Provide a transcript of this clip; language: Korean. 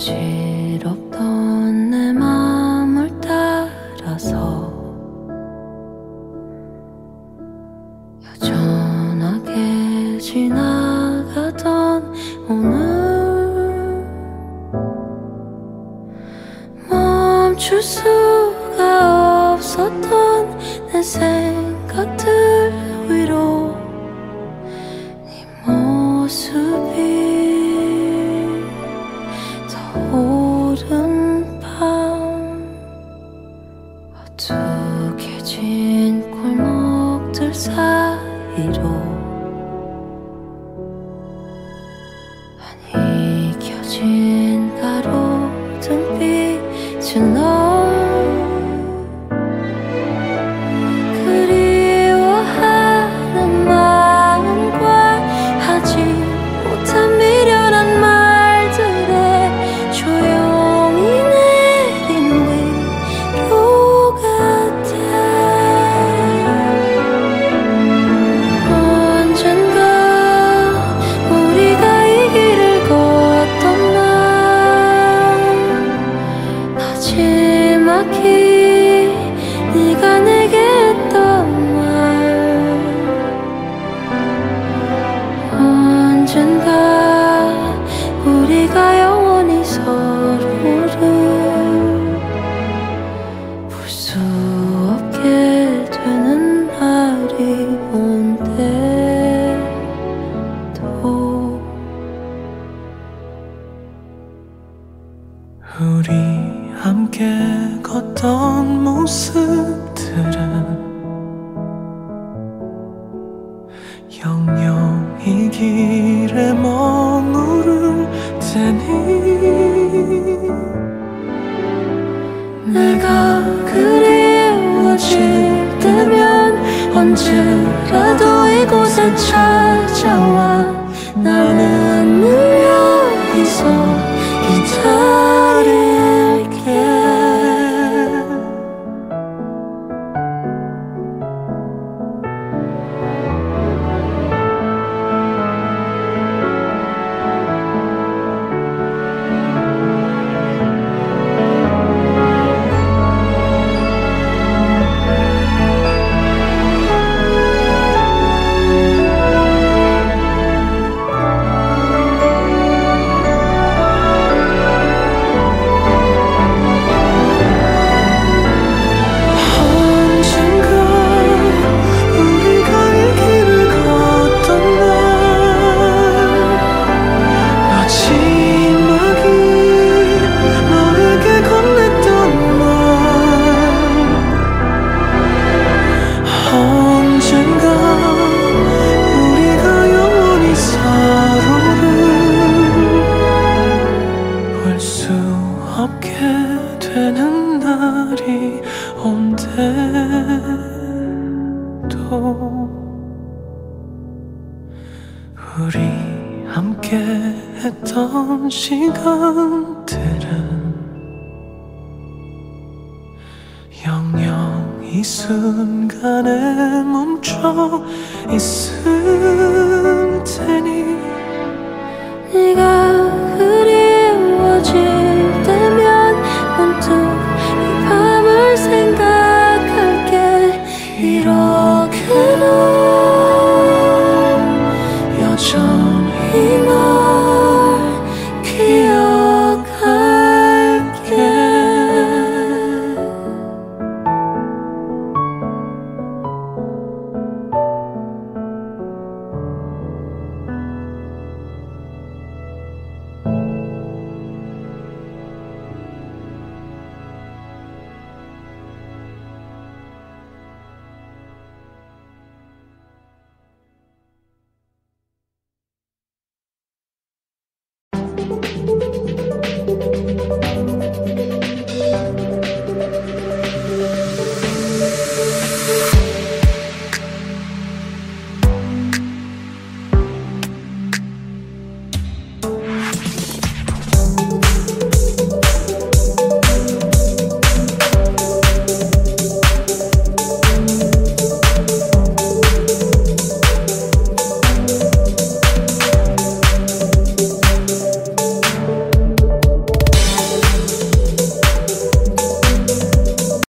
어지럽던 내 맘을 따라서 여전하게 지나가던 오늘 멈출 수가 없었던 내 생각들 위로 네 모습이 오른 밤 어둑해진 골목들 사이로 아니 켜진 가로등빛을 너 그리워하는 마음과 하지 못한 미련한 말들에 조용히 내린 위로 같아. 언젠가 우리가 이 길을 걷던 날 마지막히 네가 내게 했던 말 언젠가 우리가 영원히 서로를 볼 수 없게 되는 날이 온대도 우리 함께 걷던 모습들은 영영 이 길에 머무를 테니 내가 그리워질 때면 언제라도 이곳에 찾아와. 나는 늘 여기서 기다릴게. 되는 날이 온대도 우리 함께 했던 시간들은 영영 이 순간에 멈춰 있을 테니 네가